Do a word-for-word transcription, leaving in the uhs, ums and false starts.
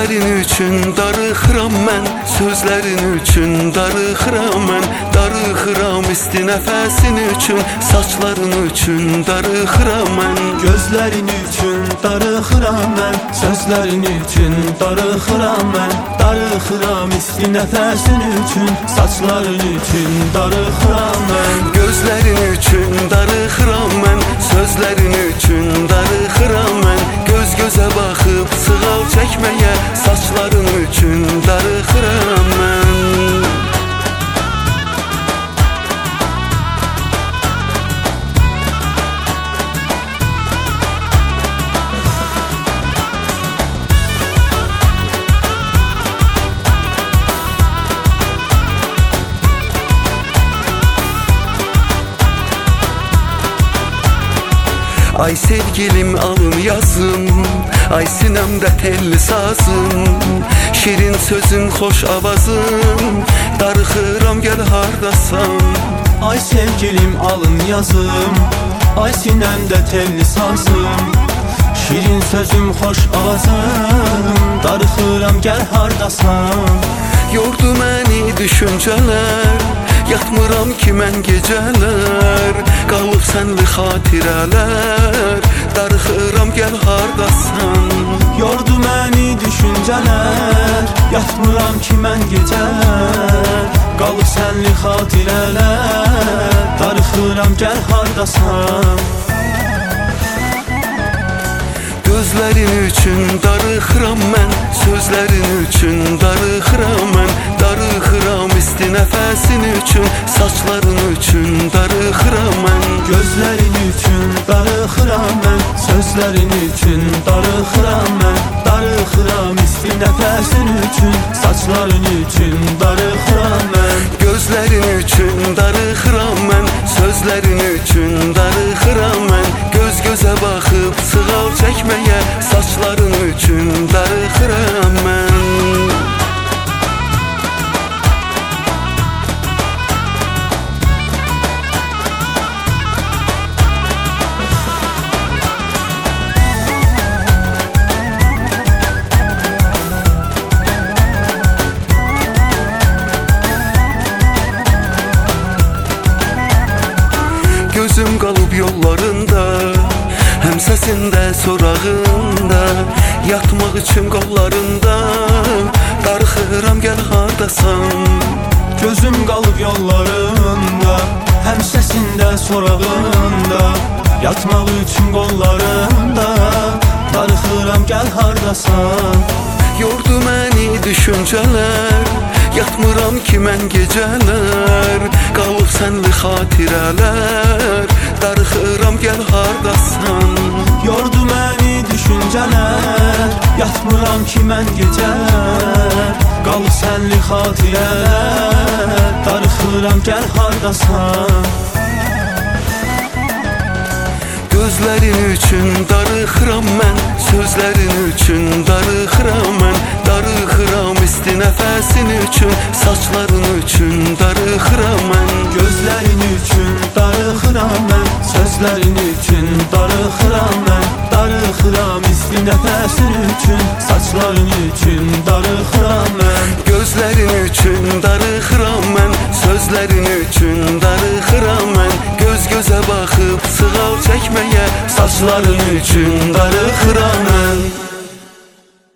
Gözlərin üçün darıxıram mən, sözlərin üçün darıxıram mən, darıxıram isti nəfəsin üçün, saçların üçün darıxıram mən. Gözlərin üçün darıxıram mən, sözlərin üçün darıxıram mən, darıxıram isti nəfəsin üçün, saçların üçün darıxıram mən. Gözlərin üçün darıxıram mən, sözlərin üçün darıxıram mən, göz gözə baxıb sığal çəkməyə, saçların üçün darıxıram mən. Ay sevgilim alın yazım, ay sinəmdə telli sazım, şirin sözün, xoş avazım, darıxıram gəl hardasan. Ay sevgilim alın yazım, ay sinəmdə telli sazım, şirin sözüm, xoş avazım, darıxıram gəl hardasan. Yordu məni düşüncələr, yatmıram ki mən gecələr, qalıb sənli xatirələr, darıxıram gəl hardasan. Yordu məni düşüncələr, yatmıram ki mən gecələr, qalıb sənli xatirələr, darıxıram gəl hardasan. Gözlərin üçün darıxıram mən, sözlərin üçün darıxıram mən, darıxıram isti nəfəsin üçün, saçların üçün darıxıram mən. Gözlərin üçün darıxıram mən, sözlərin üçün darıxıram mən, darıxıram isti nəfəsin üçün, saçların üçün darıxıram mən. Gözlərin üçün darıxıram mən, sözlərin üçün darıxıram mən, göz gözə baxıb sığal çəkməyə, saçların üçün darıxıram mən. Gözüm qalıb yollarında, həm səsində, sorağında, yatmaq üçün qollarında, darıxıram gəl hardasan. Gözüm qalıb yollarında, həm səsində, sorağında, yatmaq üçün qollarında, darıxıram gəl hardasan. Yordu məni düşüncələr, yatmıram ki mən gecələr, qalıb sənli xatirələr, darıxıram gəl hardasan. Yordu məni düşüncələr, yatmıram ki mən gecələr, qalıb sənli xatirələr, darıxıram gəl hardasan. Gözlərin üçün darıxıram mən, sözlərin üçün darıxıram mən, darıxıram isti nəfəsin üçün, saçların üçün darıxıram mən. Gözlərin üçün darıxıram mən, sözlərin üçün darıxıram mən, darıxıram isti nəfəsin üçün, saçların üçün darıxıram mən. Gözlərin üçün darıxıram mən, sözlərin üçün darıxıram mən, göz gözə baxıb sığal çəkməyə, saçların üçün darıxıram